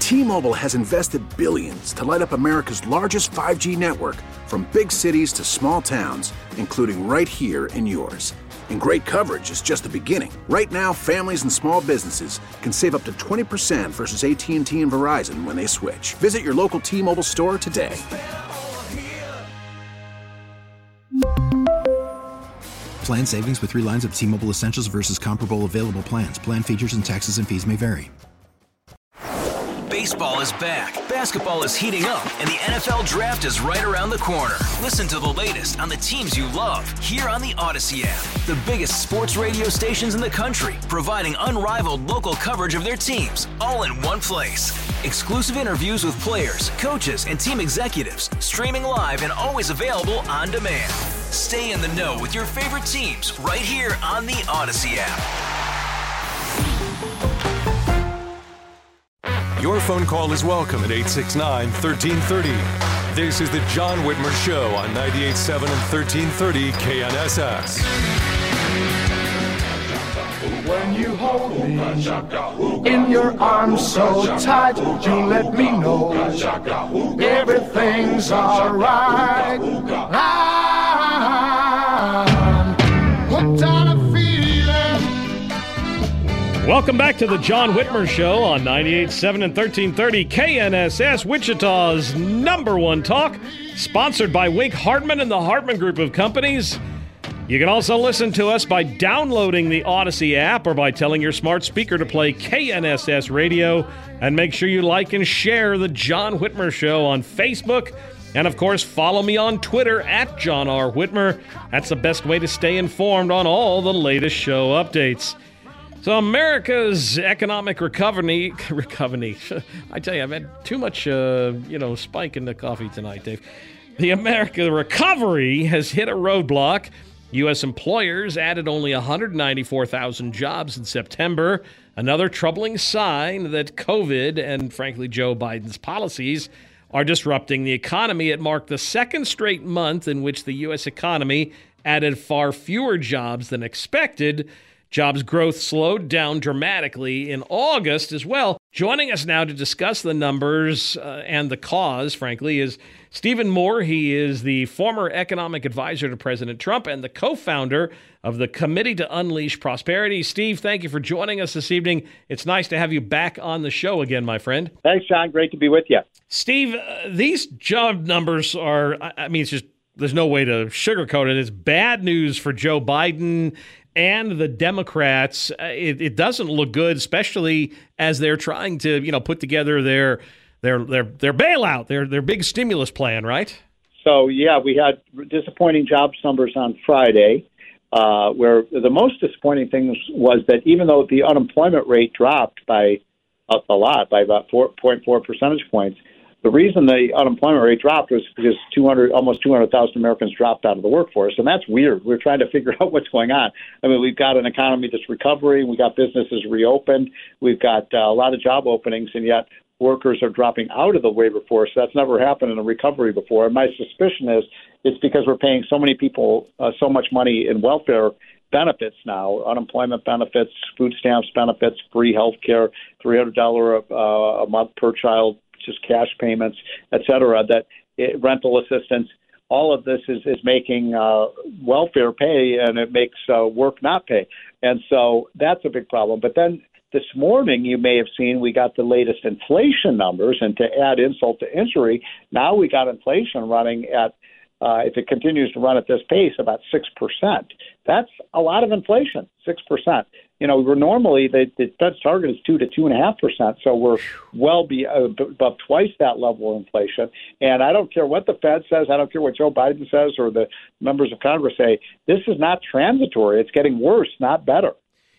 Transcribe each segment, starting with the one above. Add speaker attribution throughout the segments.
Speaker 1: T-Mobile has invested billions to light up America's largest 5G network, from big cities to small towns, including right here in yours. And great coverage is just the beginning. Right now, families and small businesses can save up to 20% versus AT&T and Verizon when they switch. Visit your local T-Mobile store today.
Speaker 2: Plan savings with 3 lines of T-Mobile Essentials versus comparable available plans. Plan features and taxes and fees may vary.
Speaker 3: Baseball is back, basketball is heating up, and the NFL Draft is right around the corner. Listen to the latest on the teams you love here on the Odyssey app. The biggest sports radio stations in the country, providing unrivaled local coverage of their teams, all in one place. Exclusive interviews with players, coaches, and team executives, streaming live and always available on demand. Stay in the know with your favorite teams right here on the Odyssey app.
Speaker 4: Your phone call is welcome at 869-1330. This is the John Whitmer Show on 98.7 and 1330 KNSS.
Speaker 5: When you hold me in your arms so tight, you let me know everything's all right. I'm hooked on a feeling.
Speaker 6: Welcome back to the John Whitmer Show on 98.7 and 1330 KNSS, Wichita's #1 talk, sponsored by Wink Hartman and the Hartman Group of Companies. You can also listen to us by downloading the Odyssey app or by telling your smart speaker to play KNSS Radio. And make sure you like and share the John Whitmer Show on Facebook. And, of course, follow me on Twitter at John R. Whitmer. That's the best way to stay informed on all the latest show updates. So America's economic recovery. I tell you, I've had too much, spike in the coffee tonight, Dave. The America recovery has hit a roadblock. U.S. employers added only 194,000 jobs in September, another troubling sign that COVID and, frankly, Joe Biden's policies are disrupting the economy. It marked the second straight month in which the U.S. economy added far fewer jobs than expected. Jobs growth slowed down dramatically in August as well. Joining us now to discuss the numbers and the cause, frankly, is Stephen Moore. He is the former economic advisor to President Trump and the co-founder of the Committee to Unleash Prosperity. Steve, thank you for joining us this evening. It's nice to have you back on the show again, my friend.
Speaker 7: Thanks, John. Great to be with you.
Speaker 6: Steve, these job numbers are, it's just, there's no way to sugarcoat it. It's bad news for Joe Biden and the Democrats. It doesn't look good, especially as they're trying to, put together their bailout, their big stimulus plan, right?
Speaker 7: So, yeah, we had disappointing jobs numbers on Friday, where the most disappointing thing was that even though the unemployment rate dropped by a lot, by about 4.4 percentage points, the reason the unemployment rate dropped was because almost 200,000 Americans dropped out of the workforce, and that's weird. We're trying to figure out what's going on. I mean, we've got an economy that's recovering. We've got businesses reopened. We've got a lot of job openings, and yet workers are dropping out of the labor force. That's never happened in a recovery before. And my suspicion is it's because we're paying so many people so much money in welfare benefits now, unemployment benefits, food stamps benefits, free health care, $300 a month per child, just cash payments, et cetera, rental assistance. All of this is making welfare pay, and it makes work not pay. And so that's a big problem. But then this morning, you may have seen, we got the latest inflation numbers, and to add insult to injury, now we got inflation running at, if it continues to run at this pace, about 6%. That's a lot of inflation, 6%. We're normally, the Fed's target is 2 to 2.5%, so we're well above twice that level of inflation. And I don't care what the Fed says, I don't care what Joe Biden says or the members of Congress say, this is not transitory. It's getting worse, not better.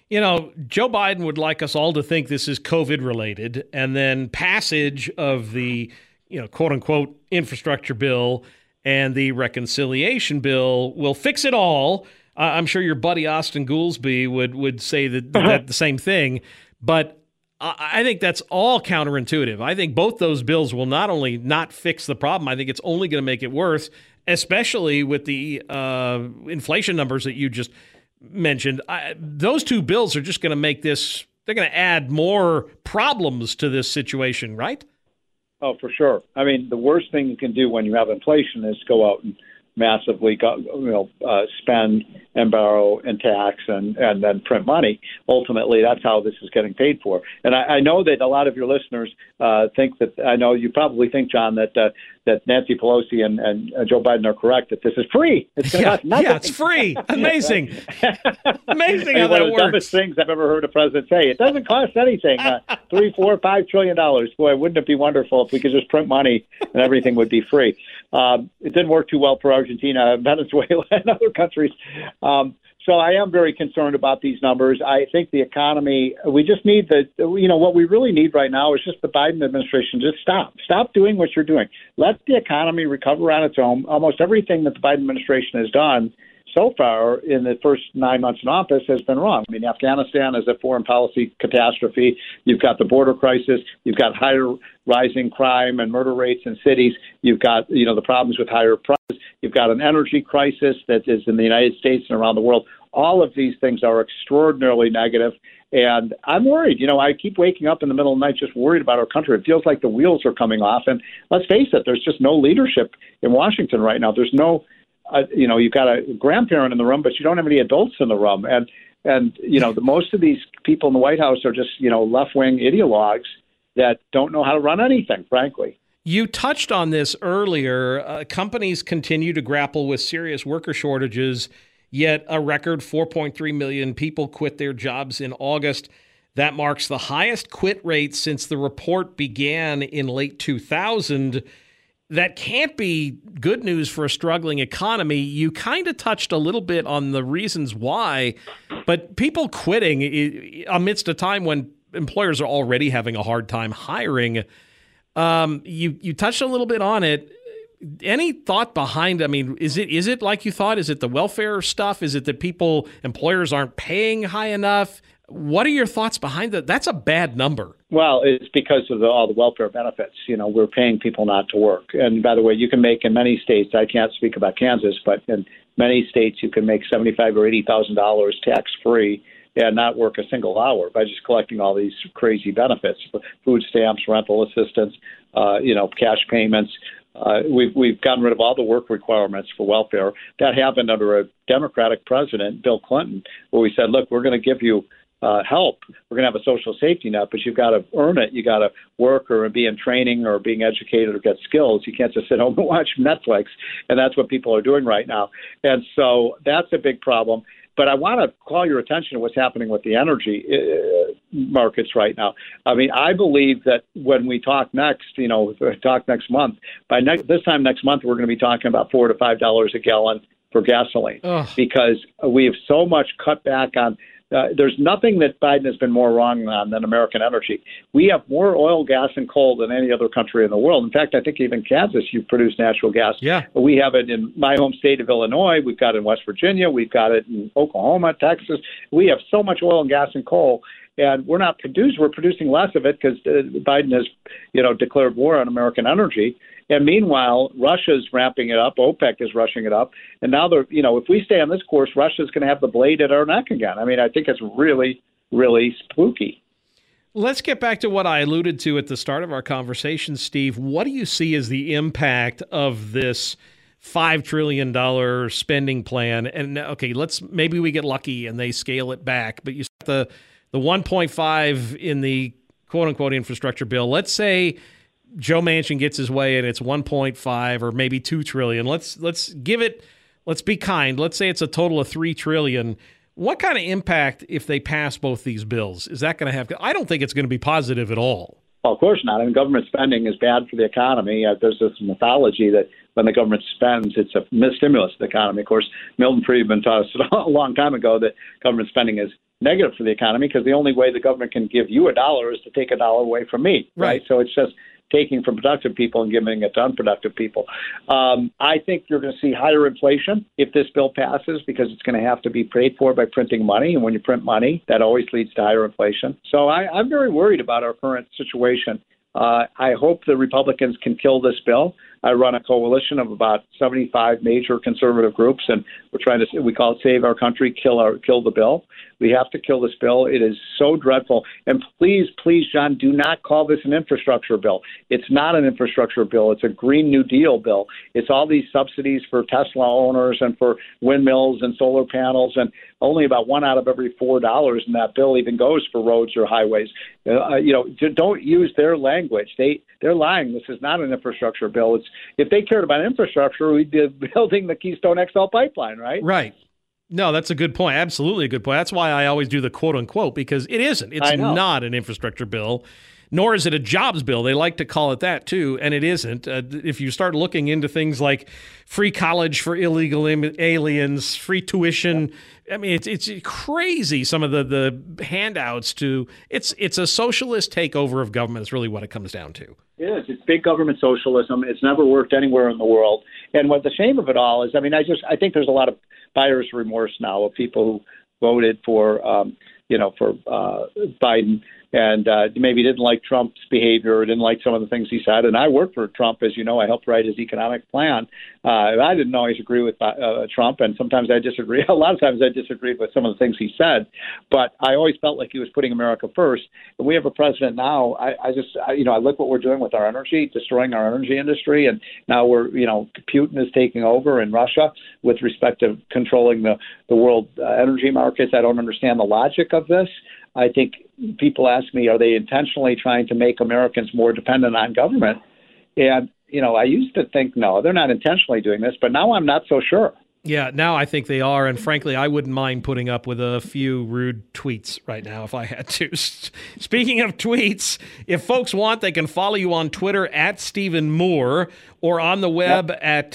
Speaker 6: Joe Biden would like us all to think this is COVID-related, and then passage of the, quote-unquote infrastructure bill and the reconciliation bill will fix it all. I'm sure your buddy Austin Goolsbee would say that the same thing, but I think that's all counterintuitive. I think both those bills will not only not fix the problem, I think it's only going to make it worse, especially with the inflation numbers that you just mentioned. Those two bills are just going to make this, add more problems to this situation, right?
Speaker 7: Oh, for sure. I mean, the worst thing you can do when you have inflation is go out and massively spend and borrow and tax and then print money. Ultimately, that's how this is getting paid for. And I know that a lot of your listeners think that, I know you probably think, John, that Nancy Pelosi and Joe Biden are correct, that this is free. It's going to cost nothing.
Speaker 6: Yeah, it's free. Amazing. Amazing how that
Speaker 7: one of the
Speaker 6: works.
Speaker 7: dumbest things I've ever heard a president say. It doesn't cost anything. $3, $4, $5 trillion. Boy, wouldn't it be wonderful if we could just print money and everything would be free? It didn't work too well for Argentina, Venezuela, and other countries. So I am very concerned about these numbers. I think the economy, we just need what we really need right now is just the Biden administration. Just stop doing what you're doing. Let the economy recover on its own. Almost everything that the Biden administration has done so far in the first 9 months in office has been wrong. I mean, Afghanistan is a foreign policy catastrophe. You've got the border crisis. You've got higher rising crime and murder rates in cities. You've got, the problems with higher prices. You've got an energy crisis that is in the United States and around the world. All of these things are extraordinarily negative. And I'm worried. I keep waking up in the middle of the night just worried about our country. It feels like the wheels are coming off. And let's face it, there's just no leadership in Washington right now. There's no you've got a grandparent in the room, but you don't have any adults in the room. And most of these people in the White House are just, left-wing ideologues that don't know how to run anything, frankly.
Speaker 6: You touched on this earlier. Companies continue to grapple with serious worker shortages, yet a record 4.3 million people quit their jobs in August. That marks the highest quit rate since the report began in late 2000. That can't be good news for a struggling economy. You kind of touched a little bit on the reasons why, but people quitting amidst a time when employers are already having a hard time hiring, you touched a little bit on it. Any thought behind, is it like you thought? Is it the welfare stuff? Is it that employers aren't paying high enough? What are your thoughts behind that? That's a bad number. Well,
Speaker 7: it's because of all the welfare benefits. We're paying people not to work. And by the way, you can make in many states, I can't speak about Kansas, but in many states you can make $75,000 or $80,000 tax-free and not work a single hour by just collecting all these crazy benefits, food stamps, rental assistance, cash payments. We've gotten rid of all the work requirements for welfare. That happened under a Democratic president, Bill Clinton, where we said, look, we're going to give you help. We're going to have a social safety net, but you've got to earn it. You got to work or be in training or being educated or get skills. You can't just sit home and watch Netflix. And that's what people are doing right now. And so that's a big problem. But I want to call your attention to what's happening with the energy markets right now. I believe that when we talk next, next month, this time next month, we're going to be talking about $4 to $5 a gallon for gasoline. Because we have so much cut back on. There's nothing that Biden has been more wrong on than American energy. We have more oil, gas, and coal than any other country in the world. In fact, I think even Kansas, you produce natural gas.
Speaker 6: Yeah.
Speaker 7: We have it in my home state of Illinois. We've got it in West Virginia. We've got it in Oklahoma, Texas. We have so much oil and gas and coal. And we're not we're producing less of it because Biden has, declared war on American energy. And meanwhile, Russia's ramping it up. OPEC is rushing it up. And now if we stay on this course, Russia's going to have the blade at our neck again. I think it's really, really spooky.
Speaker 6: Let's get back to what I alluded to at the start of our conversation, Steve. What do you see as the impact of this $5 trillion spending plan? And okay, maybe we get lucky and they scale it back, but you the 1.5 in the quote unquote infrastructure bill. Let's say Joe Manchin gets his way and it's 1.5 or maybe 2 trillion. Let's be kind. Let's say it's a total of 3 trillion. What kind of impact if they pass both these bills? Is that going to have? I don't think it's going to be positive at all.
Speaker 7: Well, of course not. Government spending is bad for the economy. There's this mythology that when the government spends, it's a stimulus to the economy. Of course, Milton Friedman taught us a long time ago that government spending is negative for the economy because the only way the government can give you $1 is to take $1 away from me, right? So it's just taking from productive people and giving it to unproductive people. I think you're going to see higher inflation if this bill passes because it's going to have to be paid for by printing money. And when you print money, that always leads to higher inflation. So I'm very worried about our current situation. I hope the Republicans can kill this bill. I run a coalition of about 75 major conservative groups, and we call it Save Our Country, Kill the Bill. We have to kill this bill. It is so dreadful. And please, John, do not call this an infrastructure bill. It's not an infrastructure bill. It's a Green New Deal bill. It's all these subsidies for Tesla owners and for windmills and solar panels, and only about $1 out of every $4 in that bill even goes for roads or highways. Don't use their language. They're lying. This is not an infrastructure bill. If they cared about infrastructure, we'd be building the Keystone XL pipeline, right?
Speaker 6: Right. No, that's a good point. Absolutely a good point. That's why I always do the quote unquote, because it isn't. It's not an infrastructure bill, nor is it a jobs bill. They like to call it that too, and it isn't. If you start looking into things like free college for illegal aliens, free tuition, I mean, it's crazy. Some of the handouts it's a socialist takeover of government is really what it comes down to.
Speaker 7: It is. It's big government socialism. It's never worked anywhere in the world. And what the shame of it all is, I think there's a lot of buyer's remorse now of people who voted for Biden and maybe didn't like Trump's behavior or didn't like some of the things he said. And I worked for Trump, as you know. I helped write his economic plan. I didn't always agree with Trump, and sometimes I disagree. A lot of times I disagreed with some of the things he said, but I always felt like he was putting America first. And we have a president now. I look what we're doing with our energy, destroying our energy industry, and now Putin is taking over in Russia with respect to controlling the world energy markets. I don't understand the logic of this. I think people ask me, are they intentionally trying to make Americans more dependent on government? And, I used to think, no, they're not intentionally doing this, but now I'm not so sure.
Speaker 6: Yeah, now I think they are, and frankly, I wouldn't mind putting up with a few rude tweets right now if I had to. Speaking of tweets, if folks want, they can follow you on Twitter at Stephen Moore or on the web at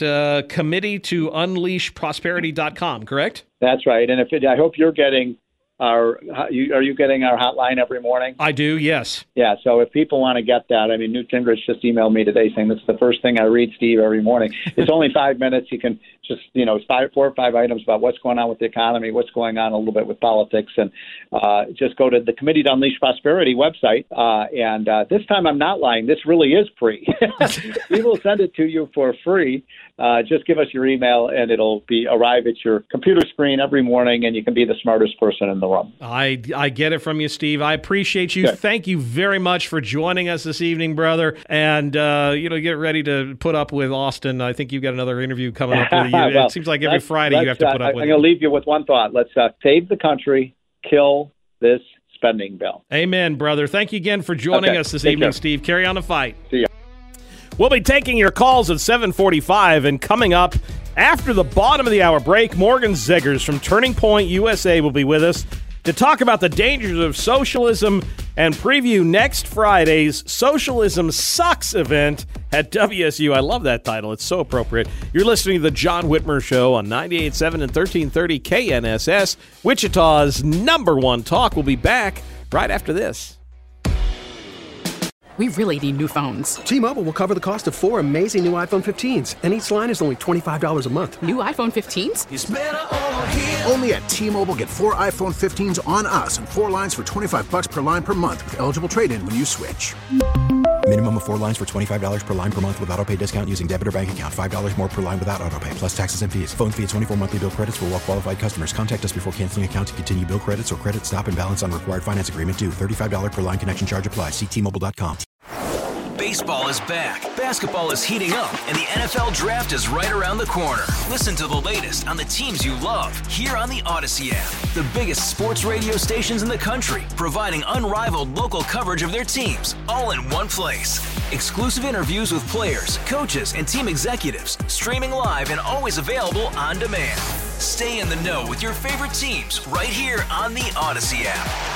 Speaker 6: committee-to-unleash-prosperity.com, correct?
Speaker 7: That's right, and I hope you're getting are you getting our hotline every morning?
Speaker 6: I do, yes.
Speaker 7: Yeah, so if people want to get that, Newt Gingrich just emailed me today saying this is the first thing I read, Steve, every morning. It's only 5 minutes. You can just, 4 or 5 items about what's going on with the economy, what's going on a little bit with politics, and just go to the Committee to Unleash Prosperity website. And this time I'm not lying. This really is free. We will send it to you for free. Just give us your email, and it'll arrive at your computer screen every morning, and you can be the smartest person in the room.
Speaker 6: I get it from you, Steve. I appreciate you. Good. Thank you very much for joining us this evening, brother. And, get ready to put up with Austin. I think you've got another interview coming up with you. Well, it seems like every Friday you have to put up with
Speaker 7: I'm going to leave you with one thought. Let's save the country, kill this spending bill.
Speaker 6: Amen, brother. Thank you again for joining us this evening, Steve. Carry on the fight.
Speaker 7: See ya.
Speaker 6: We'll be taking your calls at 7:45, and coming up after the bottom of the hour break, Morgan Zegers from Turning Point USA will be with us to talk about the dangers of socialism and preview next Friday's Socialism Sucks event at WSU. I love that title. It's so appropriate. You're listening to The John Whitmer Show on 98.7 and 1330 KNSS, Wichita's #1 talk. We'll be back right after this.
Speaker 8: We really need new phones.
Speaker 9: T-Mobile will cover the cost of 4 amazing new iPhone 15s, and each line is only $25 a month.
Speaker 8: New iPhone 15s?
Speaker 1: It's better over here. Only at T-Mobile, get 4 iPhone 15s on us and 4 lines for $25 per line per month with eligible trade-in when you switch.
Speaker 2: Minimum of 4 lines for $25 per line per month with autopay discount using debit or bank account. $5 more per line without autopay, plus taxes and fees. Phone fee at 24 monthly bill credits for well-qualified customers. Contact us before canceling account to continue bill credits or credit stop and balance on required finance agreement due. $35 per line connection charge applies. See T-Mobile.com.
Speaker 3: Baseball is back, basketball is heating up, and the NFL Draft is right around the corner. Listen to the latest on the teams you love here on the Odyssey app. The biggest sports radio stations in the country, providing unrivaled local coverage of their teams, all in one place. Exclusive interviews with players, coaches, and team executives, streaming live and always available on demand. Stay in the know with your favorite teams right here on the Odyssey app.